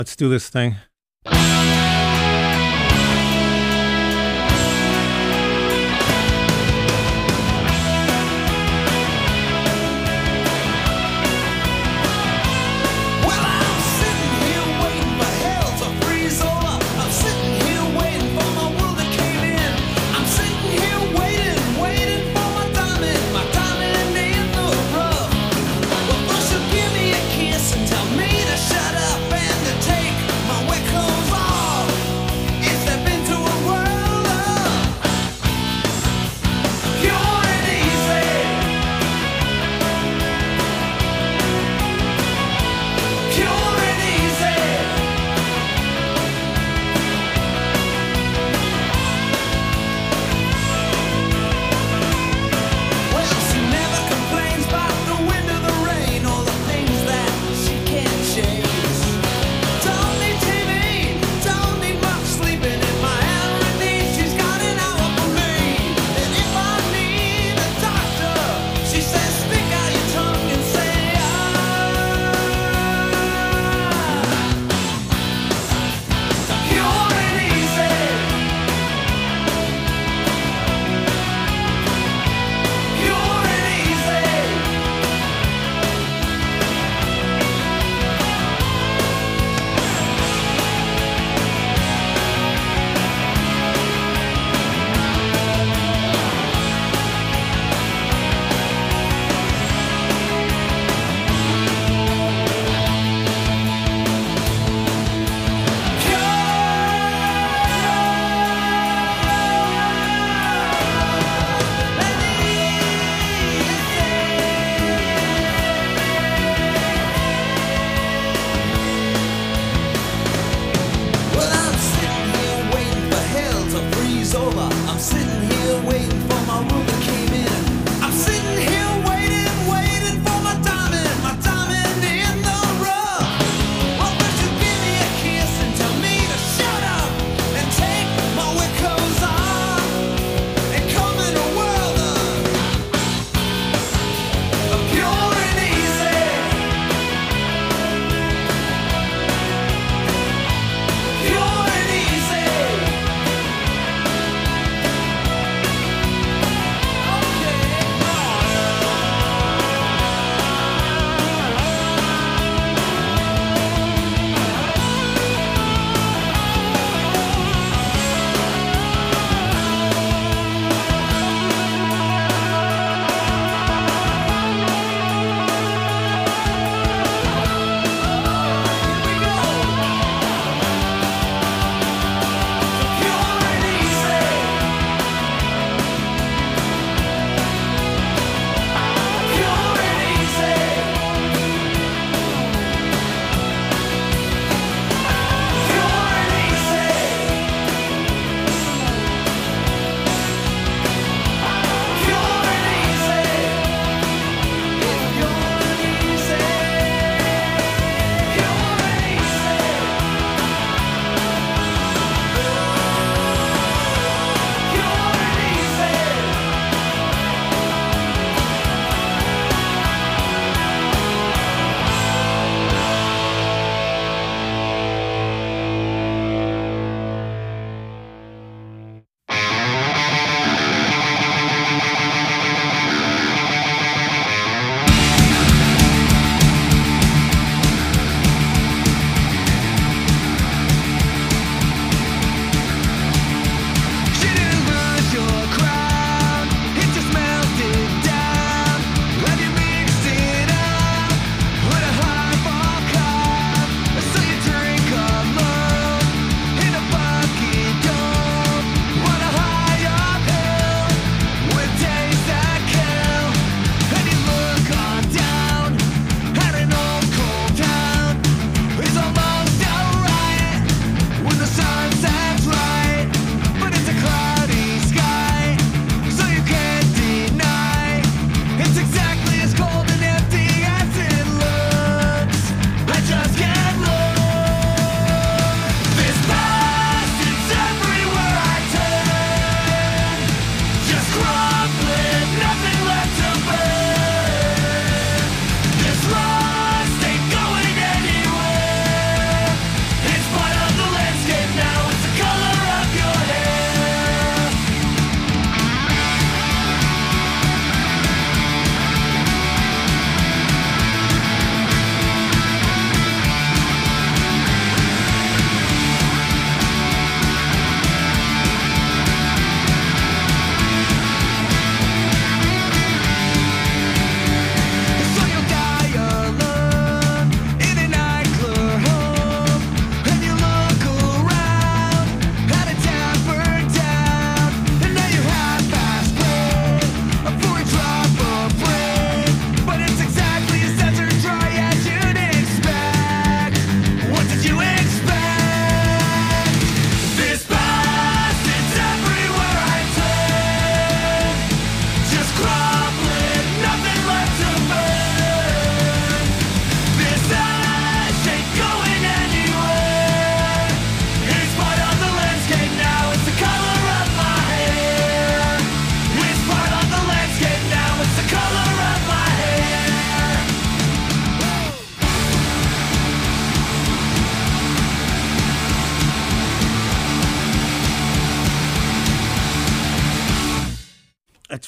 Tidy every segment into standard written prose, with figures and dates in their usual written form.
Let's do this thing. Give me a kiss and tell me to shut up and to take my wet clothes off.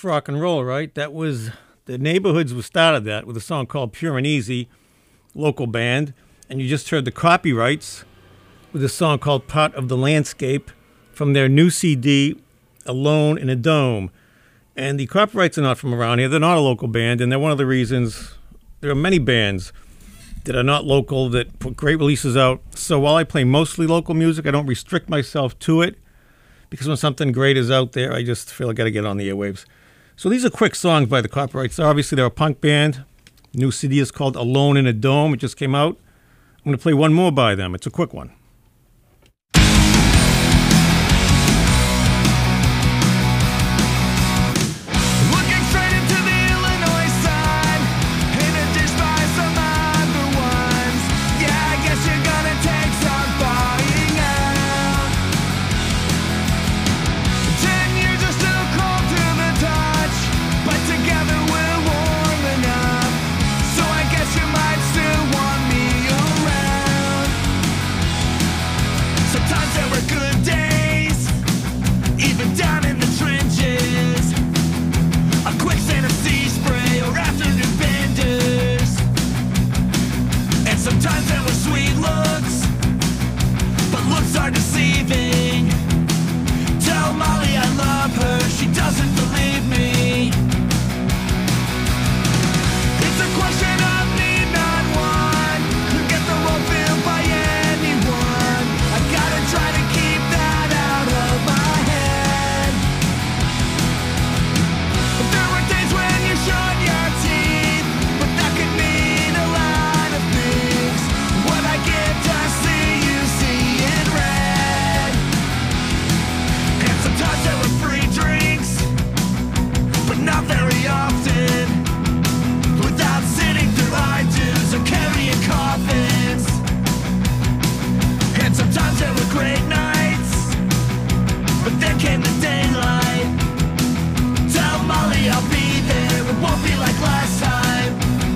That's rock and roll, right? That was the Neighborhoods was started that with a song called Pure and Easy, local band. And you just heard the Copyrights with a song called Part of the Landscape from their new CD, Alone in a Dome. And the Copyrights are not from around here. They're not a local band, and they're one of the reasons there are many bands that are not local that put great releases out. So while I play mostly local music, I don't restrict myself to it because when something great is out there, I just feel I got to get on the airwaves. So these are quick songs by the Copyrights. Obviously, they're a punk band. New CD is called Alone in a Dome. It just came out. I'm going to play one more by them. It's a quick one. Sometimes there were sweet looks, but looks are deceiving. Tell Molly I love her, she doesn't believe me. It's a question of need, not want. Could get the role filled by anyone. I gotta try to keep that out of my head. But there were days when you showed your teeth, but that could mean a lot of things. What I get to see, you see in red. And sometimes there were free drinks, but not very often. Without sitting through iTunes or carrying coffins. And sometimes there were great nights, but then came the daylight. Tell Molly I'll be there, it won't be like last time.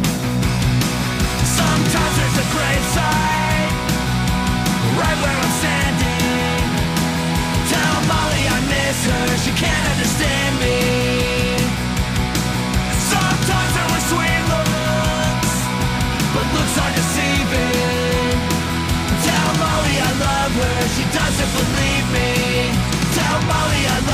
Sometimes there's a gravesite right where I'm standing. Tell Molly I miss her, she can't understand me. Sometimes there were sweet looks, but looks are deceiving. Tell Molly I love her, she doesn't believe me. Tell Molly I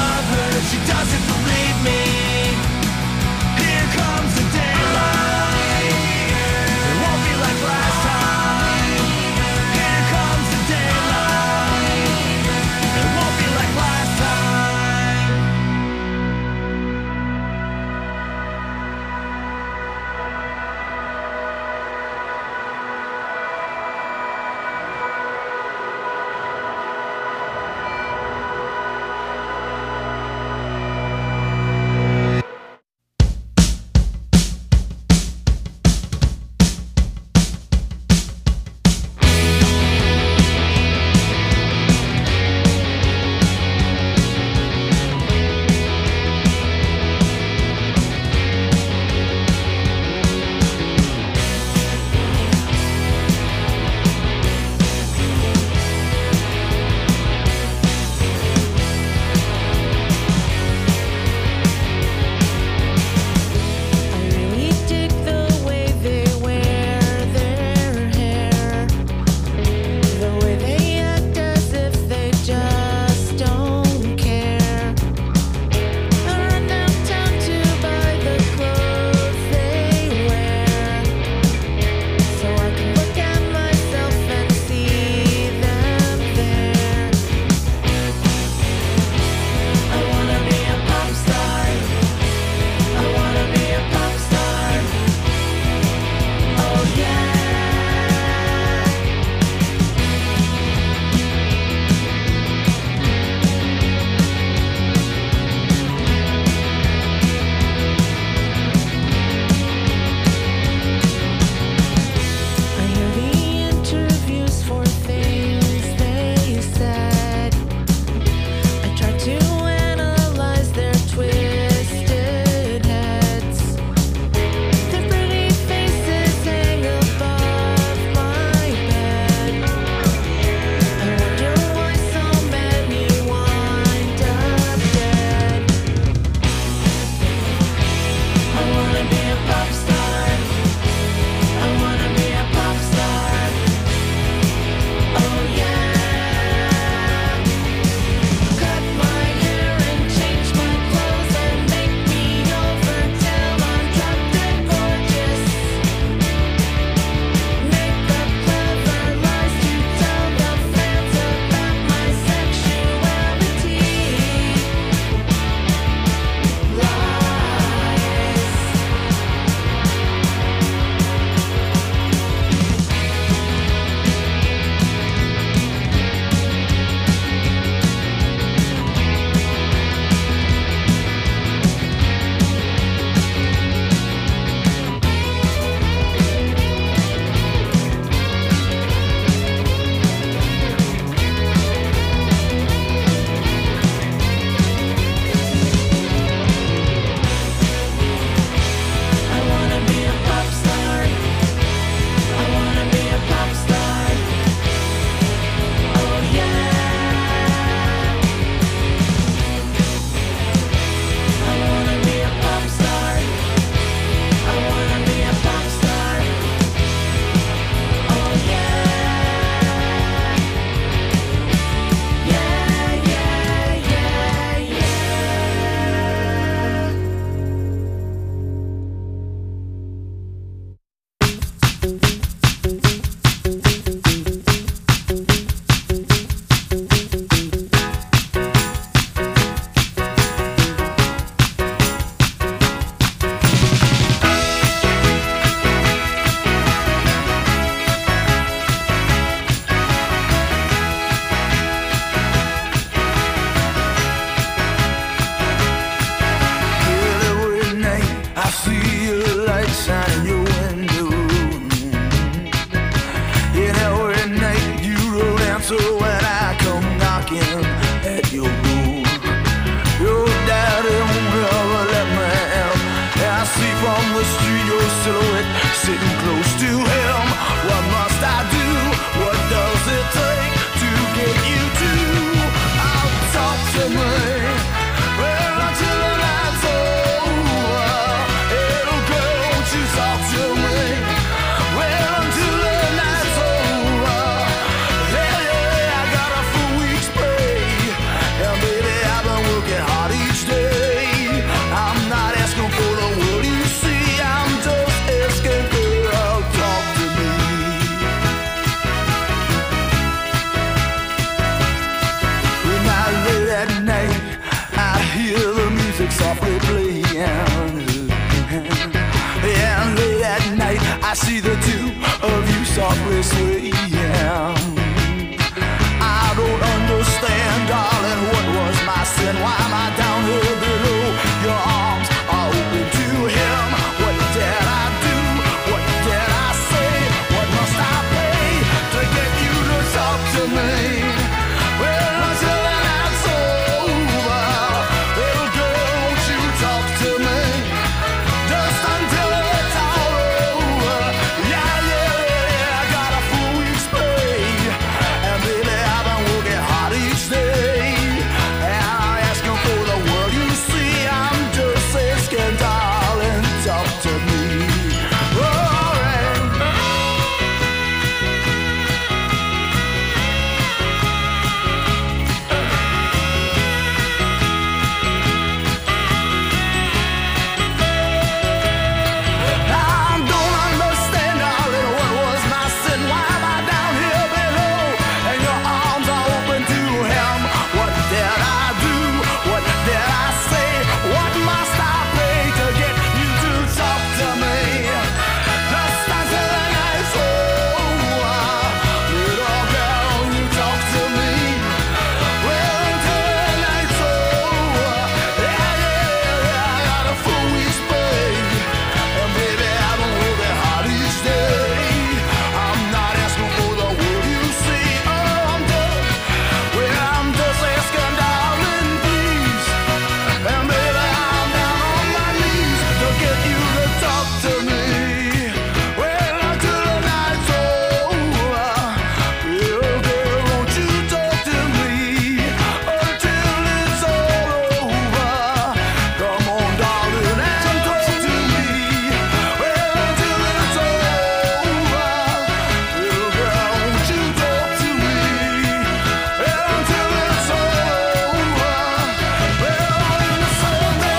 sitting close to him. What must I do? What does it take to get you to? I'll talk to me. Well, until the night's over, it'll go. Won't you talk to me? Well, until the night's over, yeah, I got a full week's pay. And baby, I've been working hard each day. I'm not asking for the world you see. I'm just asking, girl, talk to me. When I lay at night, I hear the music softly playing. And late at night, I see the two of you softly swaying. I don't understand, darling, what was my sin? Why am I down here below? Your arms are open to him. What did I do? What did I say? What must I pay to get you to talk to me? Well, until the night's over, little girl, won't you talk to me? Just until it's all over. Yeah, I got a full week's pay. And baby, I've been working hard each day. And I'm asking for the world you see. I'm just asking, darling, talk to me. Alright. I don't understand, darling, what was my sin? Why am I down here below? And your arms are open to him. What did I do? What did I say? What must I pay to get you to talk to me? Just until the night's over, little girl, you talk to me. Well, until the night's over, yeah, I got a full week's pay. And baby, I've been working hard each day. I'm not asking for the world you see. Oh, I'm just asking, darling, please. And baby, I'm down on my knees to get you to talk to me. Well, until the night's over, little girl, won't you talk to me? Until it's all over, come on, darling, and talk to me. Well, until it's over, little girl, won't you talk to me? Well, until it's over, well, in the summer,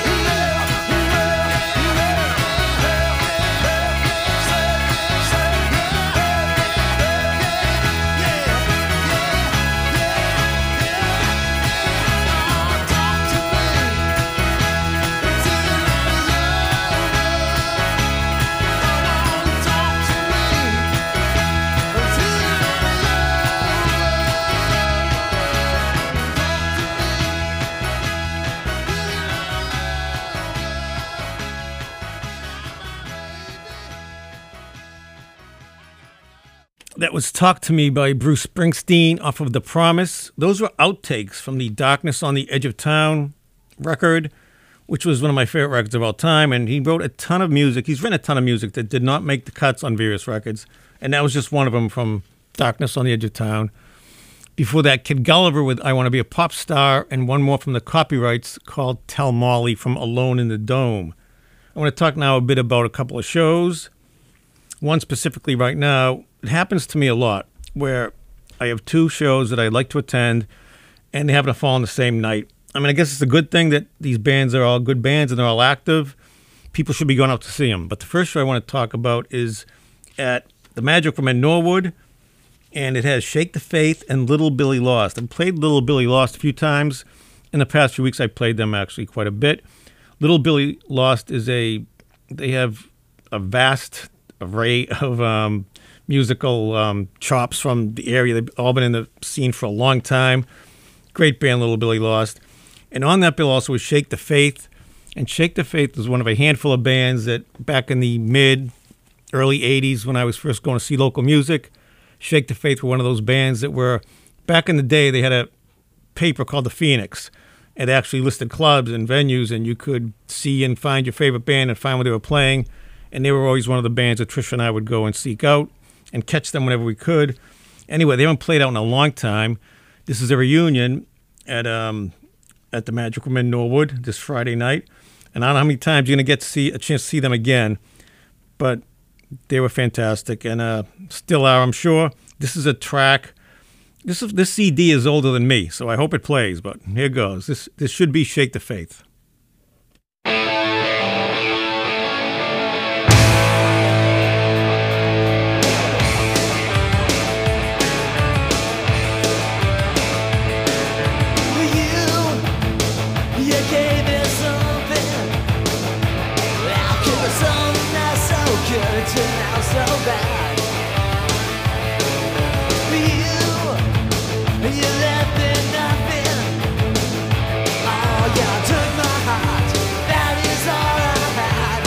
That was Talk to Me by Bruce Springsteen off of The Promise. Those were outtakes from the Darkness on the Edge of Town record, which was one of my favorite records of all time. And he wrote a ton of music. He's written a ton of music that did not make the cuts on various records. And that was just one of them from Darkness on the Edge of Town. Before that, Kid Gulliver with I Want to Be a Pop Star, and one more from the Copyrights called Tell Molly from Alone in the Dome. I want to talk now a bit about a couple of shows. One specifically right now, it happens to me a lot, where I have two shows that I like to attend, and they happen to fall on the same night. I mean, I guess it's a good thing that these bands are all good bands and they're all active. People should be going out to see them. But the first show I want to talk about is at the Magic Room in Norwood, and it has Shake the Faith and Little Billy Lost. I've played Little Billy Lost a few times. In the past few weeks, I played them actually quite a bit. Little Billy Lost is they have a vast array of musical chops from the area. They've all been in the scene for a long time. Great band, Little Billy Lost. And on that bill also was Shake the Faith. And Shake the Faith was one of a handful of bands that back in the early 80s when I was first going to see local music, Shake the Faith were one of those bands that were, back in the day, they had a paper called The Phoenix. It actually listed clubs and venues, and you could see and find your favorite band and find where they were playing. and they were always one of the bands that Trisha and I would go and seek out and catch them whenever we could. Anyway, they haven't played out in a long time. This is a reunion at the Magic Room in Norwood this Friday night, and I don't know how many times you're going to get to see a chance to see them again, but they were fantastic and still are, I'm sure. This is a track. This CD is older than me, so I hope it plays, but here goes. This should be Shake the Faith. You gave me something. How could something that's so good turn out so bad? You left me nothing. Oh, you took my heart. That is all I had.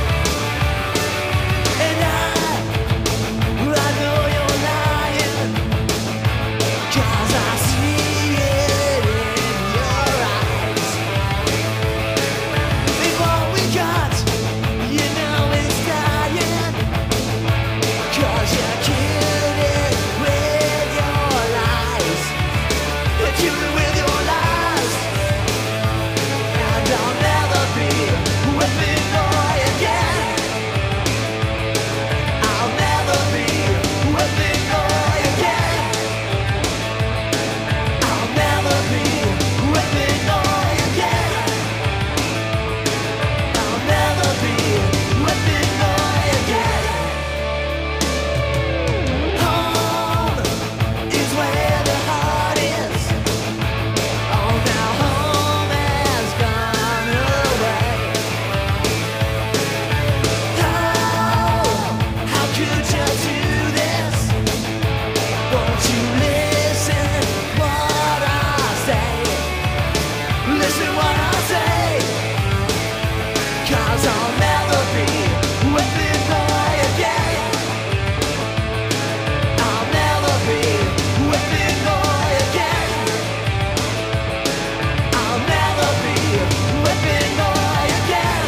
And I know you're lying, 'cause I see it in your eyes. And what we got, you know it's dying, 'cause you killed it with your lies. You killed it with your lies. And I'll never be with me boy again. I'll never be with me boy again. I'll never be with me boy again. I'll never be with me boy again. Home is where the heart is. Oh, now home has gone away. How could you do this? Won't you listen what I say? Listen what I say. 'Cause I'll never be with me boy again. I'll never be with me boy again. I'll never be with me boy again.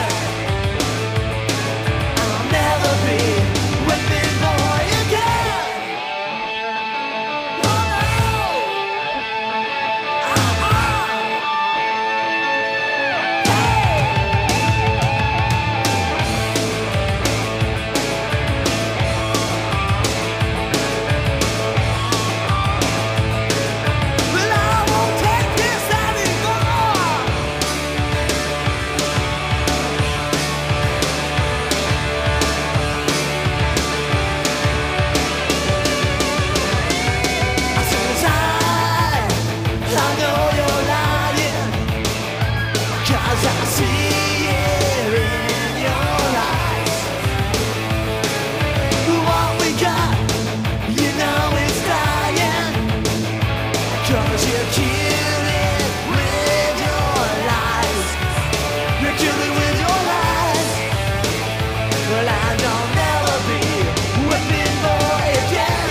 I'll never be with me boy again. Oh no! But I won't take this anymore. Since I know you're lying, 'cause I see it in your eyes. What we got, you know it's dying, 'cause you killed it with your lies. You killed it with your lies. Well, I'll never be with me boy again.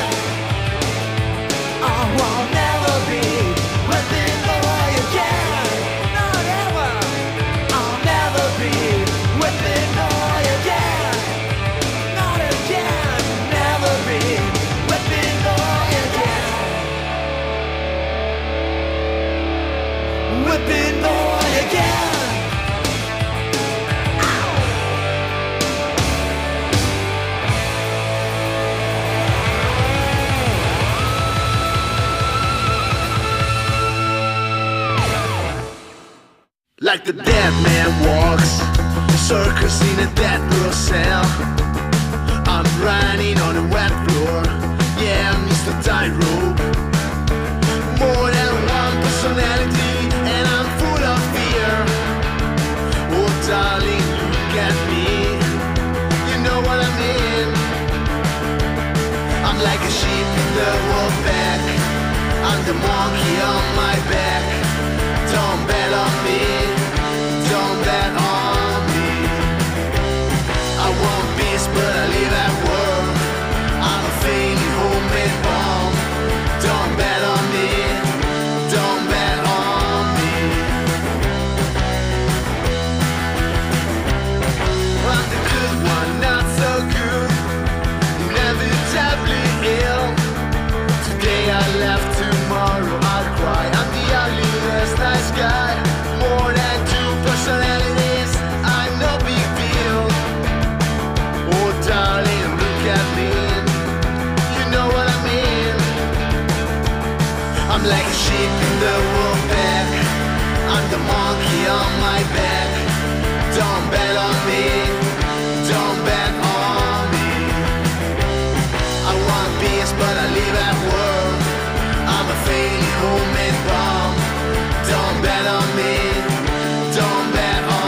I will never be with me boy again. Not ever. I'll never be with me boy again. Not again. Never be with me boy again. With me boy again. Like the dead man walks, circus in a dead girl cell. I'm running on a wet floor, yeah, Mr. Tightrope. More than one personality, and I'm full of fear. Oh, darling, look at me, you know what I mean. I'm like a sheep in the wolf pack, I'm the monkey on my back. Don't bet on me, don't bet on me. I want peace, but I live at war. I'm a fading homemade bomb. Don't bet on me, don't bet on me. I'm the good one, not I'm like a sheep in the wolf pack. I'm the monkey on my back. Don't bet on me. Don't bet on me. I want peace, but I live at war. I'm a failing homemade bomb. Don't bet on me. Don't bet on.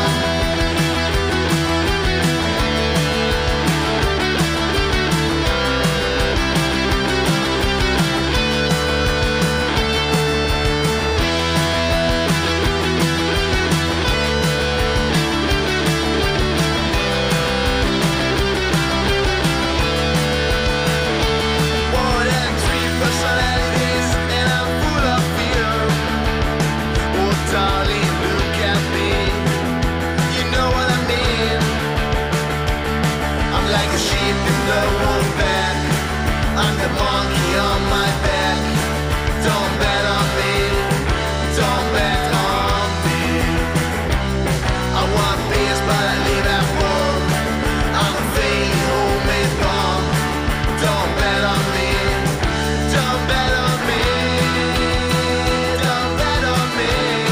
More than 3 personalities, and I'm full of fear. Oh, darling, look at me. You know what I mean. I'm like a sheep in the wolf pack. I'm the monkey on my back. Don't bet on me. Don't bet on me. I want peace, but I live at war. I'm a failing homemade bomb. Don't bet on me. Don't bet on me. Don't bet on me.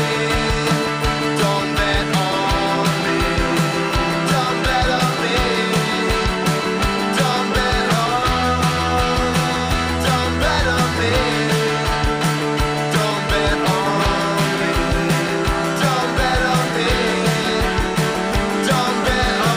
Don't bet on me. Don't bet on me. Don't bet on. Don't bet on me. Don't bet on me. Don't bet on me. Don't bet on.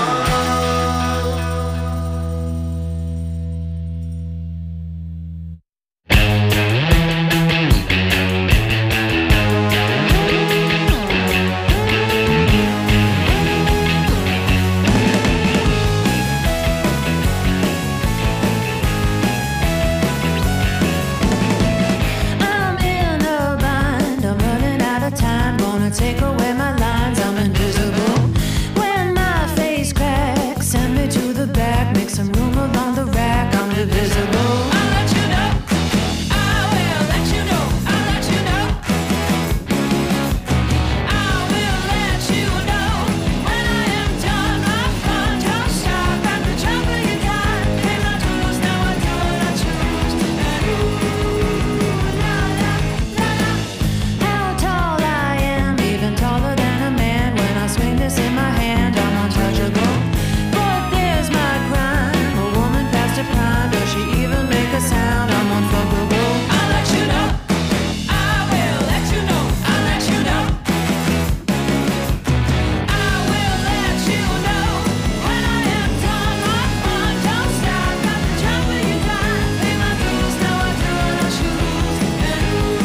I'm in a bind, I'm running out of time. Gonna take away my lines, I'm invisible. When my face cracks, send me to the back. Make some room along the rack, I'm divisible. I'll let you know, I will let you know, I'll let you know. I will let you know when I am done. My fun don't stop at the jump of your gun. Pay my dues, now I do what I choose. And how tall I am, even taller than a man. When I swing this in my hand, I'm untouchable. But there's my crime, a woman past her prime. Does she even make a sound? I'm unfuckable. I'll let you know, I will let you know, I'll let you know. I will let you know when I am done. My fun don't stop at the jump of your gun. Pay my dues, now I do what I choose. And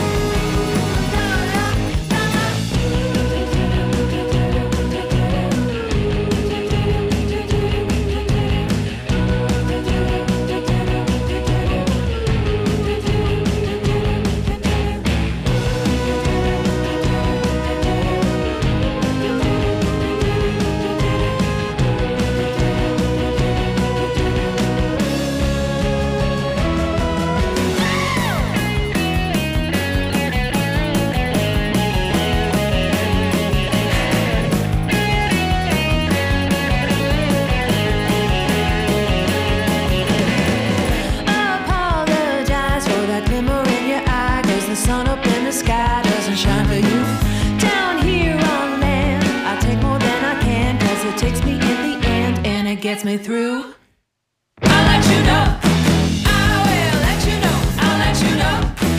apologize for that glimmer in your eye, 'cause the sun up in the sky doesn't shine for you. Down here on land, I take more than I can, 'cause it takes me in the end and it gets me through. I'll let you know, I will let you know, I'll let you know.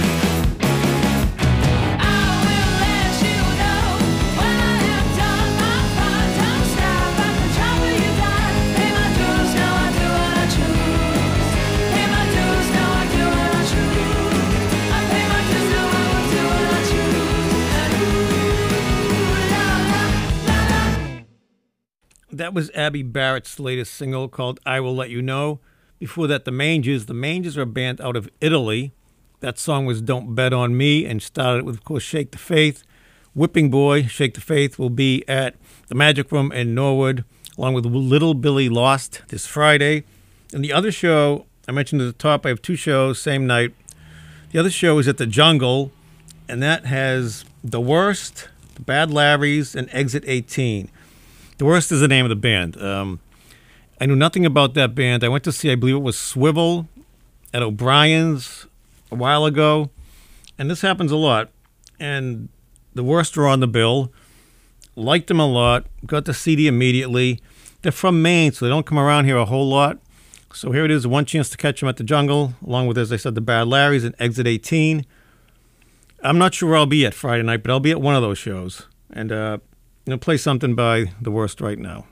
I will let you know when I am done. My fun don't stop at the drop of your dime. Pay my dues, now I do what I choose. Pay my dues, now I do what I choose. I pay my dues, now I will do what I choose. And ooh, la la la la. That was Abby Barrett's latest single called I Will Let You Know. Before that, The Mangers. The Mangers are a band out of Italy. That song was Don't Bet On Me, and started with, of course, Shake the Faith. Whipping Boy, Shake the Faith, will be at the Magic Room in Norwood, along with Little Billy Lost this Friday. And the other show, I mentioned at the top, I have 2 shows, same night. The other show is at the Jungle, and that has The Worst, The Bad Larrys, and Exit 18. The Worst is the name of the band. I knew nothing about that band. I went to see, I believe it was Swivel at O'Brien's a while ago. And this happens a lot. And the Worst are on the bill. Liked them a lot. Got the CD immediately. They're from Maine, so they don't come around here a whole lot. So here it is, One Chance to Catch Them at the Jungle, along with, as I said, the Bad Larrys and Exit 18. I'm not sure where I'll be at Friday night, but I'll be at one of those shows. And I'm going to play something by the Worst right now.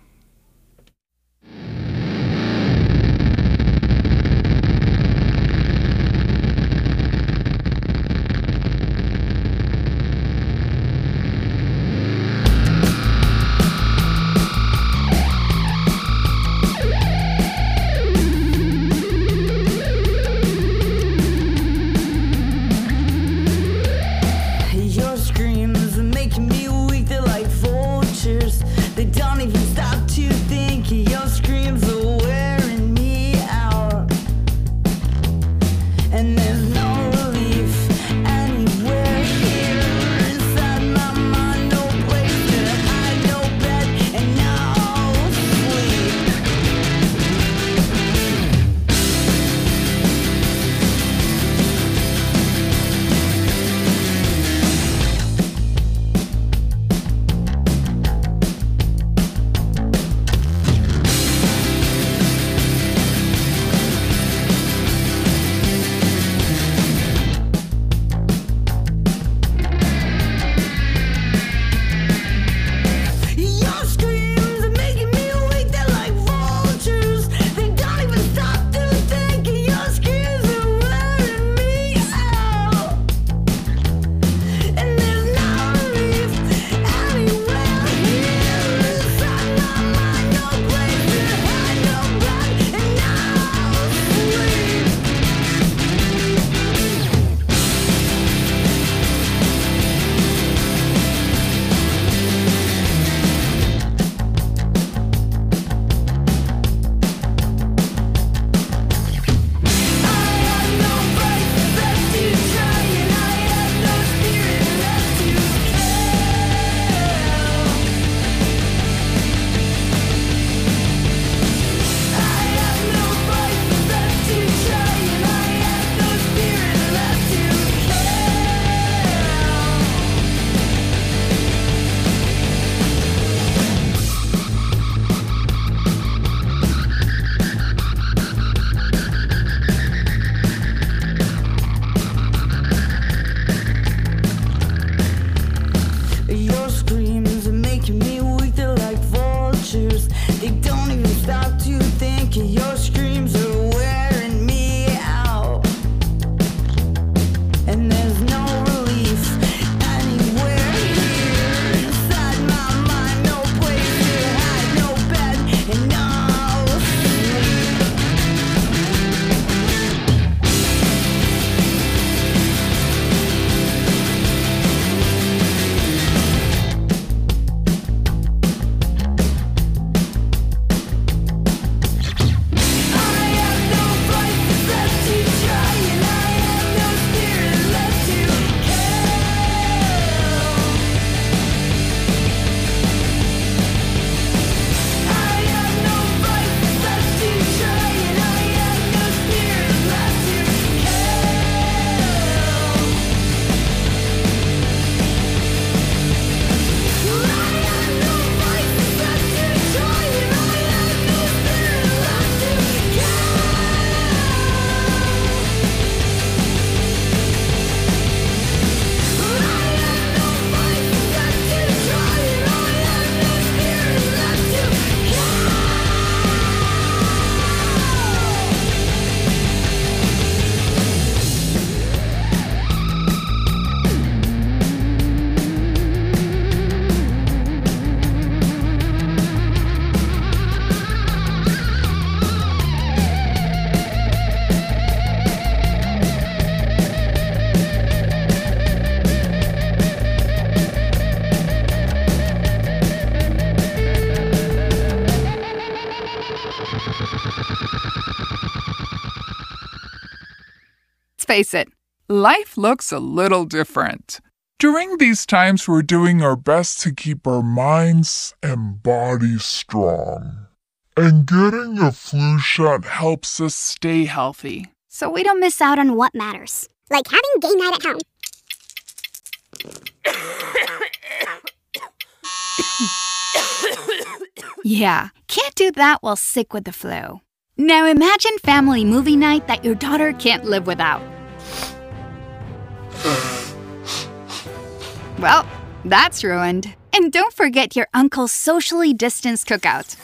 Your screams are making me weak, they're like vultures. They don't even stop to think. Your screams are wearing me out. And there's no relief anywhere here. Inside my mind, no place to hide, no bed and no sleep. Your screams are making me weak, they're like vultures. They don't even stop to think. Your screams are wearing me out. And there's no relief anywhere here. Inside my mind, no place to hide, no bed and no sleep. I have no place left to try, and I have no spirit left to kill. I have no place left to try, and I have no spirit left to kill. Your screams are making me weak, they're like vultures. They don't even stop to think. Your screams are wearing me out. And there's no relief anywhere here. Inside my mind, no place to hide, no bed and no sleep. I have no place left to try, and I have no spirit left to kill. I have no place left to try, and I have no spirit left to kill. I have no place left to try, and I have no spirit left to kill. I have no place left to try, and I have no spirit left to Let's face it, life looks a little different. During these times, we're doing our best to keep our minds and bodies strong. And getting a flu shot helps us stay healthy. So we don't miss out on what matters. Like having game night at home. Yeah, can't do that while sick with the flu. Now imagine family movie night that your daughter can't live without. Well, that's ruined. And don't forget your uncle's socially distanced cookout.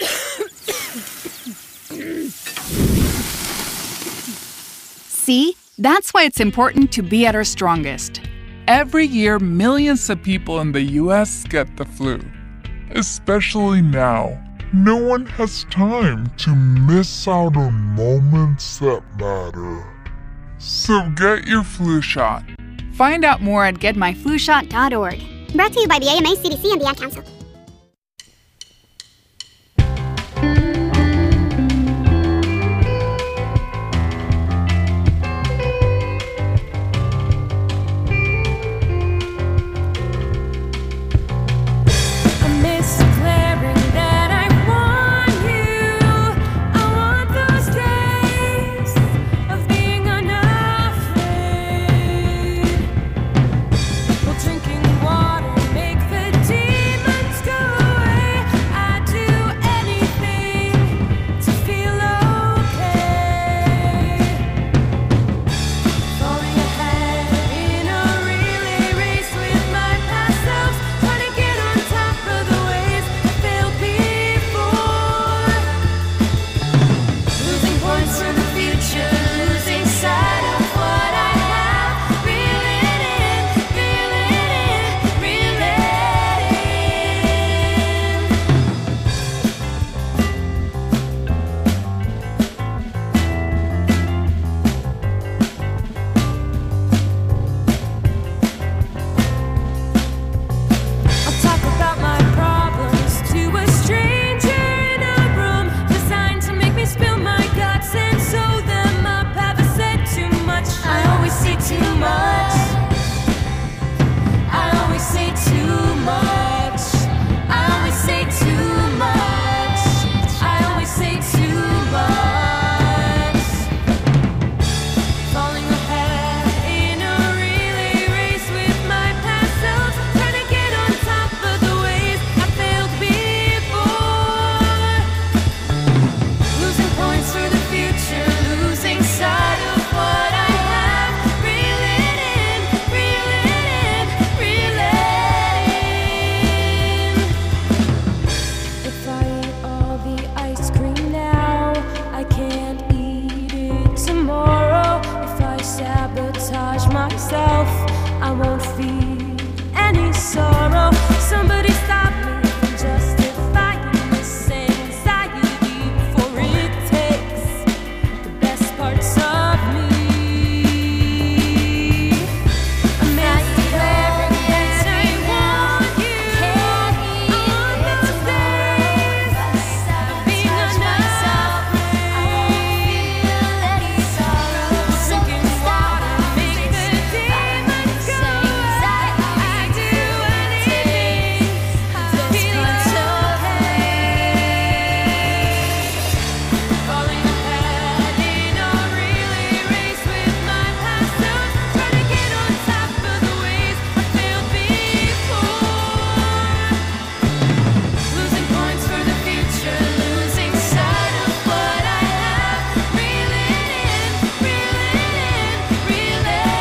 See? That's why it's important to be at our strongest. Every year, millions of people in the US get the flu. Especially now. No one has time to miss out on moments that matter. So get your flu shot. Find out more at getmyflushot.org. Brought to you by the AMA, CDC, and the Ad Council. I miss declaring that I want you. I want those days of being unafraid. Well, drinking water make the demons go away. I'd do anything to feel okay. Falling ahead in a relay race with my past selves, trying to get on top of the ways I failed before. Losing points for the future, losing sight of what I have. Reeling in, reeling in. I'll talk about my problems to a stranger in a room designed to make me spill my guts and sew them up. Have I said too much? I always say too much. I always say too much. I always say too much. I always say too much. Falling ahead in a relay race with my past selves, trying to get on top of the ways I failed before. Losing points for the future, losing sight of what I have. Reeling in, reeling in. If I eat all the ice cream now, I can't eat it tomorrow. If I sabotage myself, I won't feel any sorrow. Somebody stop me from justifying this anxiety before it takes the best parts of me. I miss declaring that I want you. I want those days of being unafraid. Drinking water make the demons go away. I'd do anything to feel okay. Falling ahead in a relay race with my past selves, trying to get on top of the ways I failed before. Losing points for the future, losing sight of what I have. Reeling in, reeling in.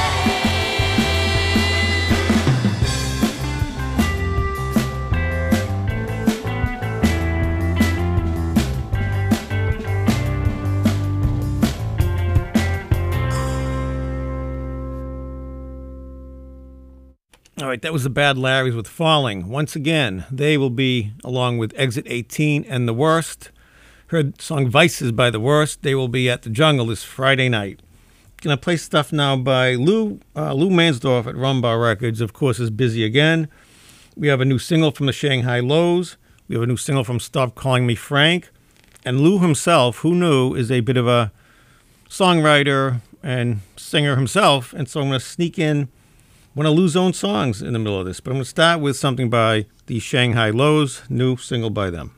All right, that was the Bad Larrys with Falling. Once again, they will be, along with Exit 18 and The Worst. Heard the song Vices by The Worst. They will be at the Jungle this Friday night. Gonna play stuff now by Lou Mansdorf at Rumbar Records. Of course, is busy again. We have a new single from the Shanghai Lows. We have a new single from Stop Calling Me Frank. And Lou himself, who knew, is a bit of a songwriter and singer himself. And so I'm going to sneak in one of Lou's own songs in the middle of this. But I'm going to start with something by the Shanghai Lows, new single by them.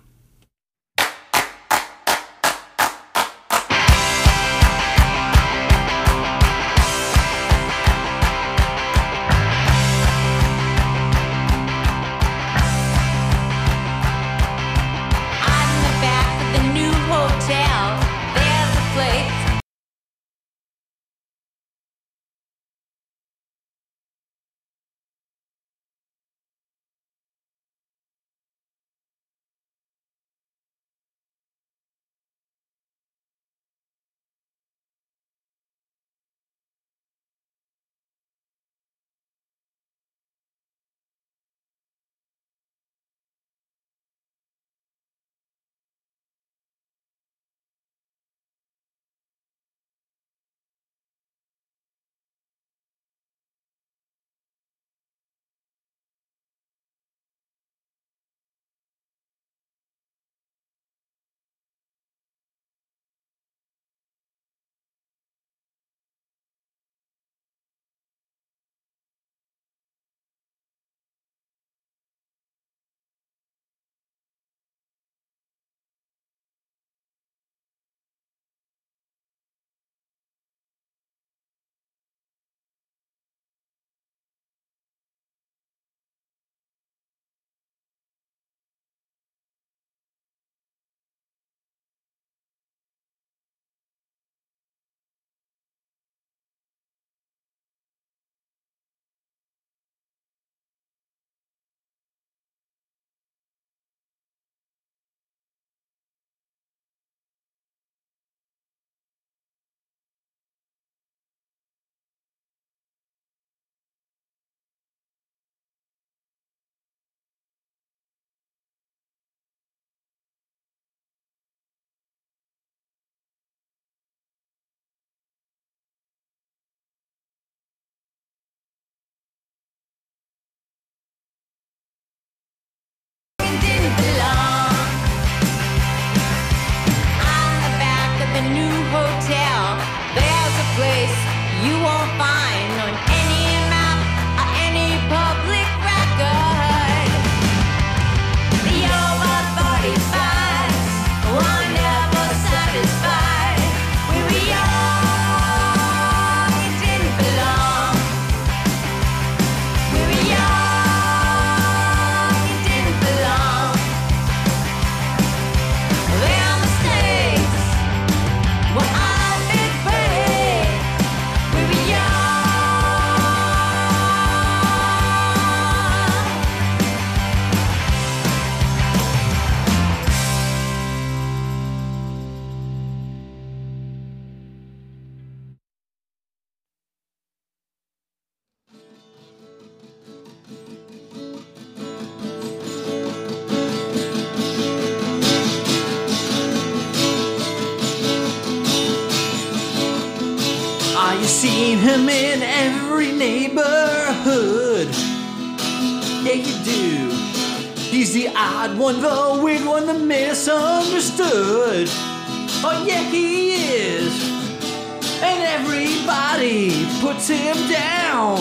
him in every neighborhood. Yeah, you do. He's the odd one, the weird one, the misunderstood. Oh yeah, he is. And everybody puts him down.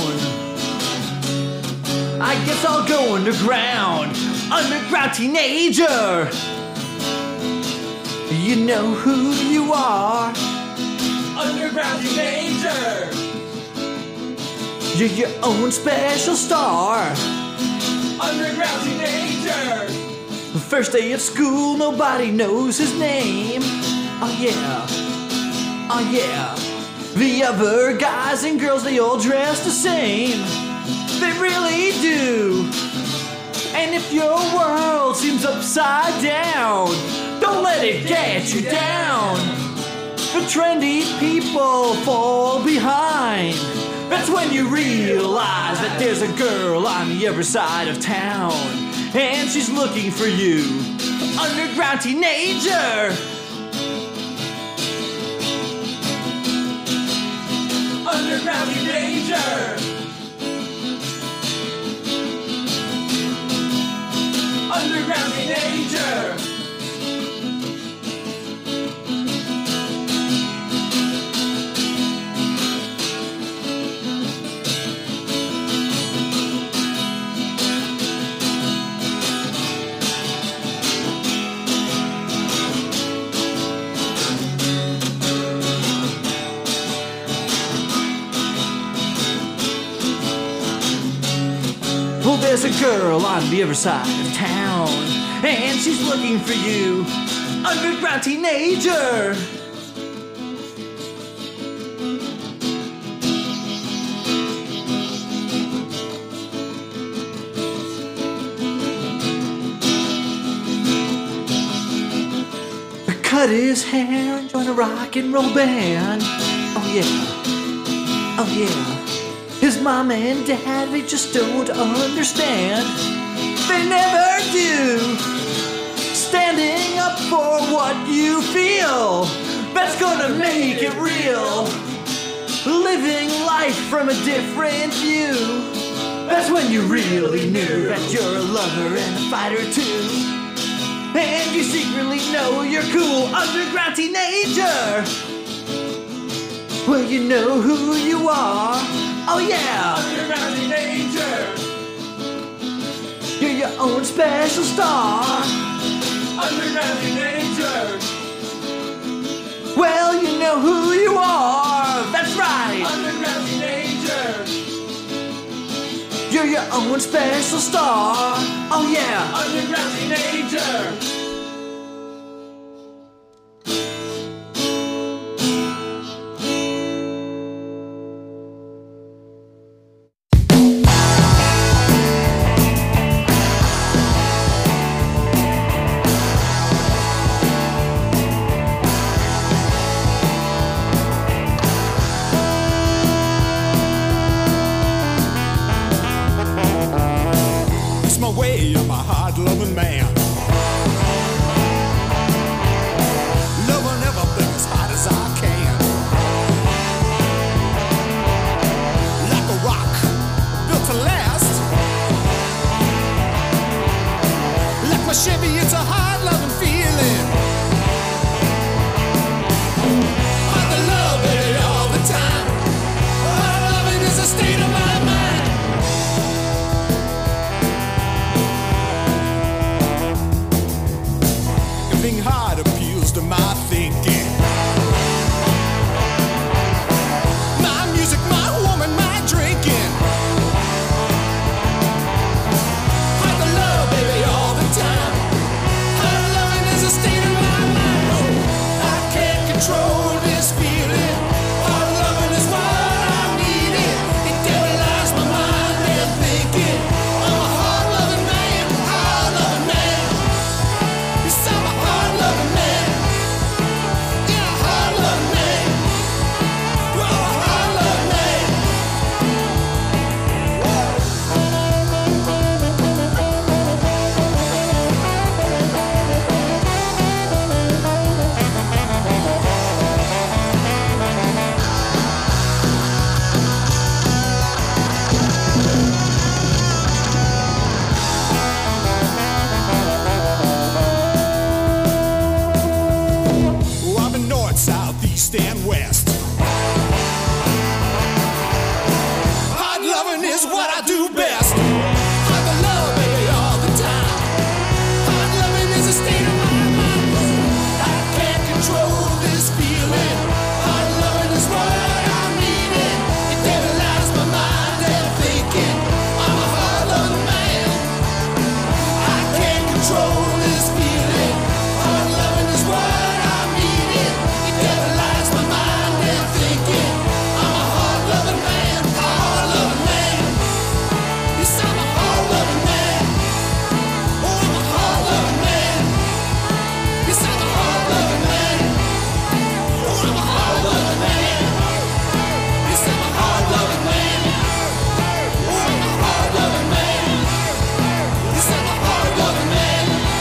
I guess I'll go underground. Underground teenager. You know who you are. Underground teenager. You're your own special star. Underground teenager. First day of school, nobody knows his name. Oh yeah. Oh yeah. The other guys and girls, they all dress the same. They really do. And if your world seems upside down, don't let it get you down. The trendy people fall behind. That's when you realize that there's a girl on the other side of town, and she's looking for you. Underground teenager. Underground teenager. Underground teenager. Well, there's a girl on the other side of town, and she's looking for you. Underground teenager. Cut his hair and join a rock and roll band. Oh yeah. Oh yeah. His mom and dad, they just don't understand. They never do. Standing up for what you feel, that's gonna make it real. Living life from a different view, that's when you really knew that you're a lover and a fighter too. And you secretly know you're cool, underground teenager. Well, you know who you are. Oh yeah, underground teenager. You're your own special star. Underground teenager. Well, you know who you are. That's right, underground teenager. You're your own special star. Oh yeah, underground teenager. Loving man, loving everything as hard as I can, like a rock built to last. Like my Chevy, it's a hard loving feeling. I love it all the time. I love it is a state of my mind. is what I do best. Hard to love, baby, all the time. Hard loving is a state of my mind. I can't control this feeling. Hard loving is what I'm needing. It destabilizes my mind and thinking. I'm a hard loving man. I can't control this feeling. Hard loving is what I'm needing. It destabilizes my mind and thinking. I'm a hard loving man. Hard loving man. Yes, I'm a hard loving man. Oh, I'm a hard loving man. Yes, I'm a hard loving man. Oh, I'm a hard loving man. Yes, I'm a hard loving man. Oh, I'm a hard loving man. Yes, I'm a hard loving man.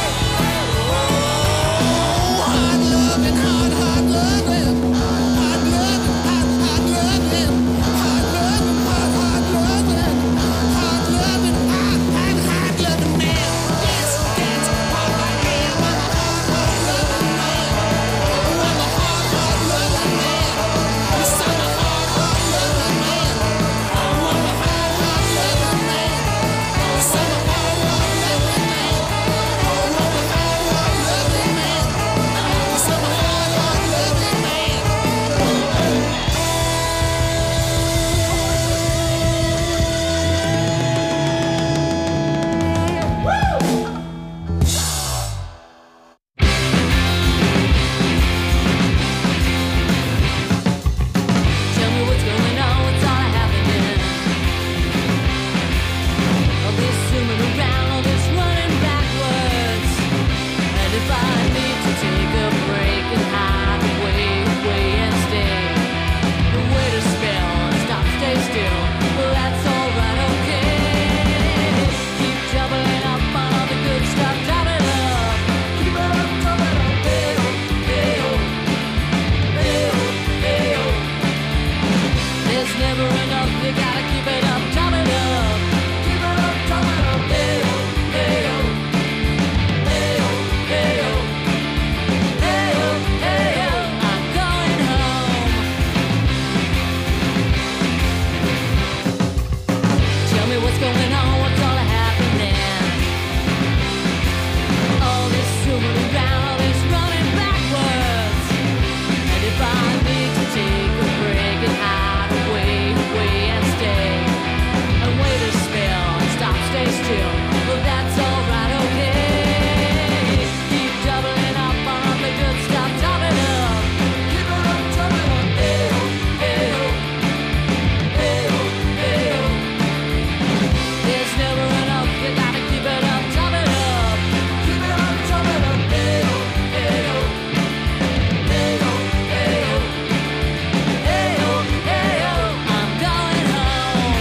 Oh, hard loving, hard loving. Hard loving, hard loving. Hard loving, hard loving. Hard loving, hard loving man. Yes, that's what I am. I'm a hard loving man. Oh, I'm a hard loving man. Yes, I'm a hard loving man. Oh, I'm a hard loving man. Yes, I'm a hard loving man. Oh, I'm a hard loving man. Yes, I'm a hard loving man. Tell me what's going on, what's all happening? All this zooming around, all this running backwards. And if I need to take a break and hide away and stay, away to spell and stop, stay still, well that's alright, okay. Keep doubling up on all the good stuff, top it up. Keep it up, top it up, hey-oh, hey-oh, hey-oh, hey-oh. There's never enough, you gotta keep it up, top it up. Keep it up, top it up, hey-oh, hey-oh, hey-oh, hey-oh, hey-oh, hey-oh. I'm going home. Tell me what's going on, what's all happening? All this zooming around, all this running backwards. And if I need to take a break and hide away and stay, and wait a spell and stop, stay still, well that's alright, okay. Keep doubling up on all the good stuff, top it up. Keep it up, top it up, hey-oh, hey-oh, hey-oh, hey-oh. There's never enough, you gotta keep it up, top it up. Keep it up, top it up, hey-oh, hey-oh, hey-oh, hey-oh, hey-oh, hey-oh. I'm going home.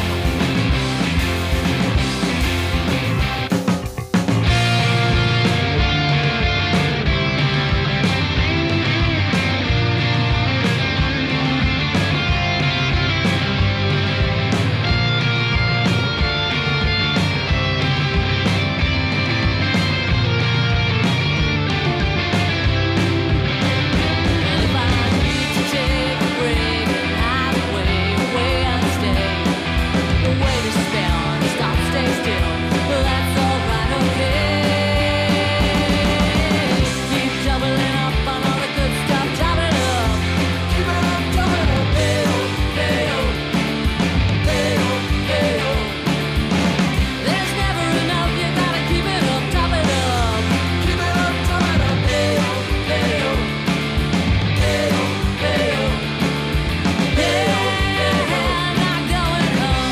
And if I need to take a break and hide away and stay, away to spell and stop, stay still, well that's alright, okay. Keep doubling up on all the good stuff, top it up. Keep it up, top it up, hey-oh, hey-oh, hey-oh, hey-oh. There's never enough, you gotta keep it up, top it up. Keep it up, top it up, hey-oh, hey-oh, hey-oh, hey-oh, hey-oh, hey-oh. I'm going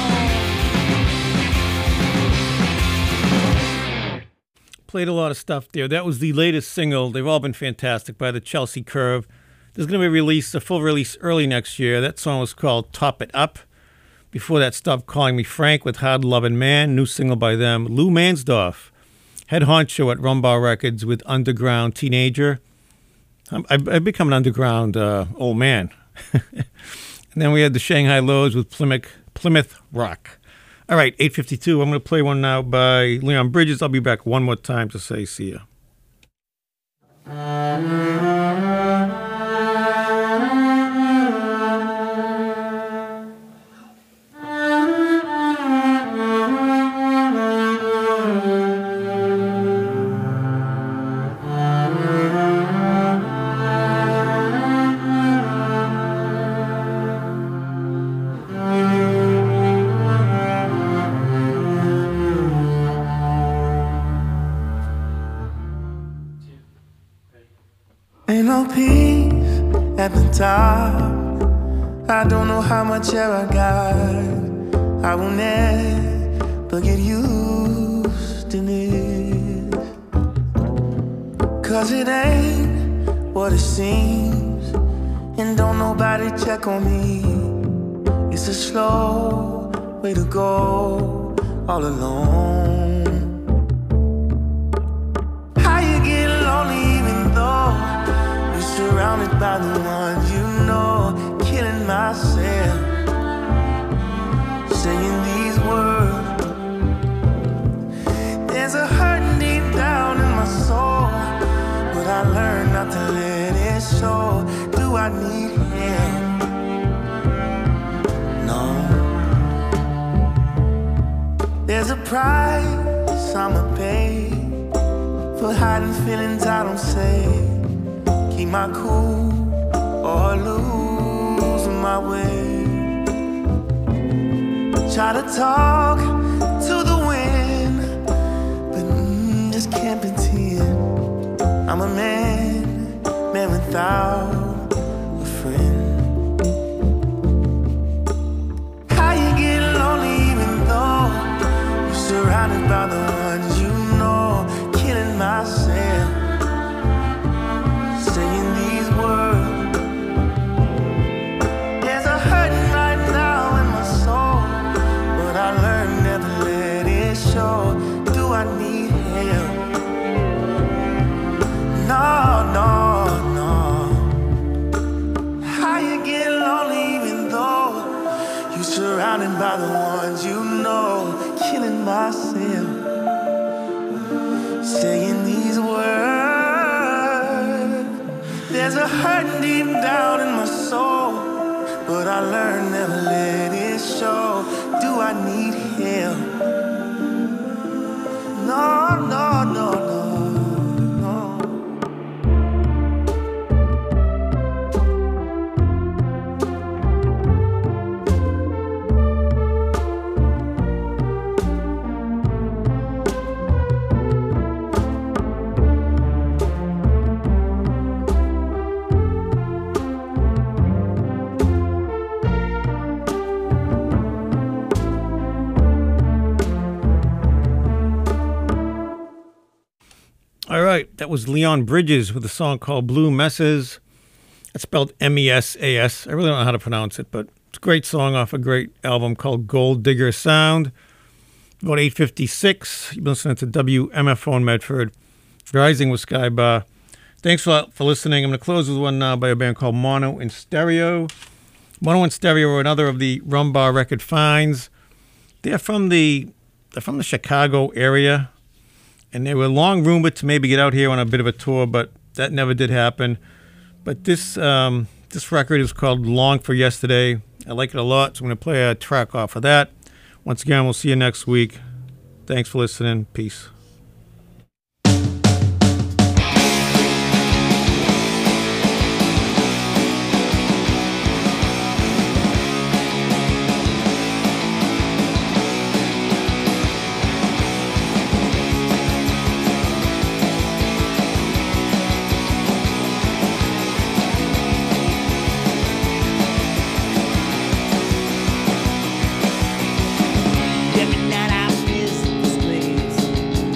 home. Played a lot of stuff there. That was the latest single. They've all been fantastic by the Chelsea Curve. There's going to be a full release early next year. That song was called Top It Up. Before that, Stop Calling Me Frank with Hard Lovin' Man. New single by them. Lou Mansdorf, head honcho at Rumbar Records with Underground Teenager. I've become an underground old man. And then we had the Shanghai Lows with Plymouth Rock. All right, 8:52. I'm going to play one now by Leon Bridges. I'll be back one more time to say see ya. peace at the top. I don't know how much air I got. I will never get used to this. 'Cause it ain't what it seems, and don't nobody check on me. It's a slow way to go all alone. How you get lonely even though you're surrounded by the ones you know. Killing myself, saying these words. There's a hurt deep down in my soul, but I learned not to let it show. Do I need help? No. There's a price I'ma pay for hiding feelings I don't say. Keep my cool or lose my way. Try to talk to the wind, but just can't pretend. I'm a man without a friend. How you get lonely even though you're surrounded by the ones you know. Killing myself, saying these words. There's a hurting right now in my soul, but I learned never let it show. Do I need help? No, no, no. How you get lonely even though you're surrounded by the ones you know. Killing myself, saying these words. There's a hurt deep down in my soul, but I learned never let it show. Do I need help? No, no, no, no, no. All right, that was Leon Bridges with a song called Blue Messes. That's spelled M-E-S-A-S. I really don't know how to pronounce it, but it's a great song off a great album called Gold Digger Sound. About 8:56. You've been listening to WMFO in Medford, Rising with Sky Bar. Thanks for listening. I'm going to close with one now by a band called Mono in Stereo. Mono in Stereo are another of the Rumbar record finds. They're from the Chicago area. And they were long rumored to maybe get out here on a bit of a tour, but that never did happen. But this record is called Long for Yesterday. I like it a lot, so I'm going to play a track off of that. Once again, we'll see you next week. Thanks for listening. Peace. Every night I visit this place.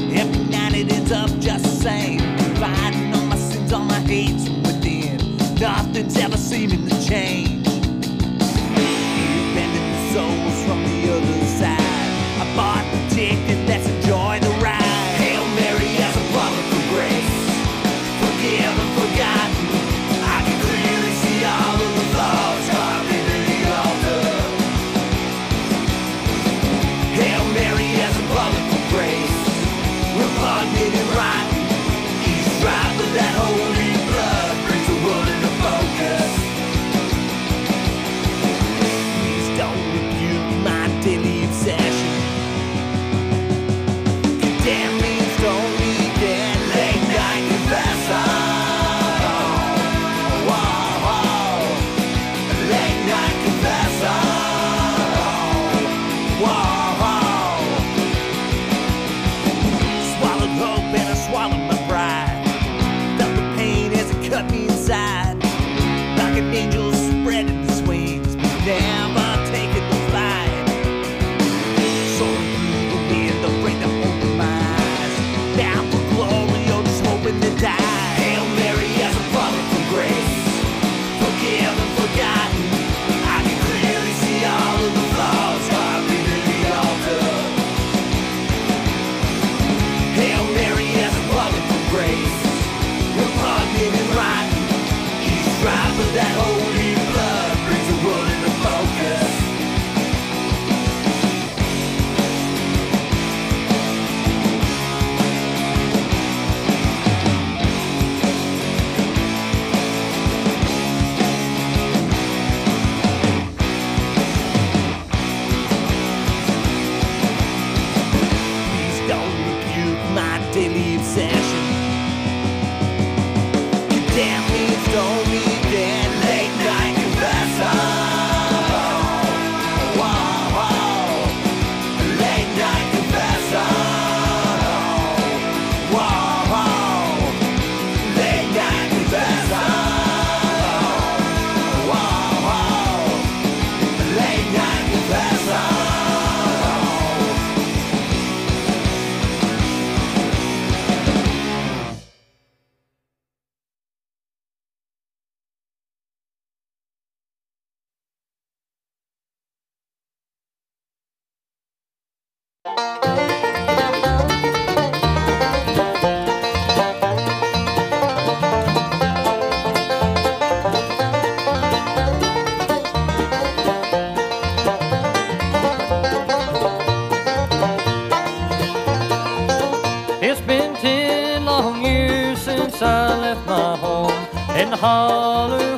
It's been 10 long years since I left my home in Hollywood.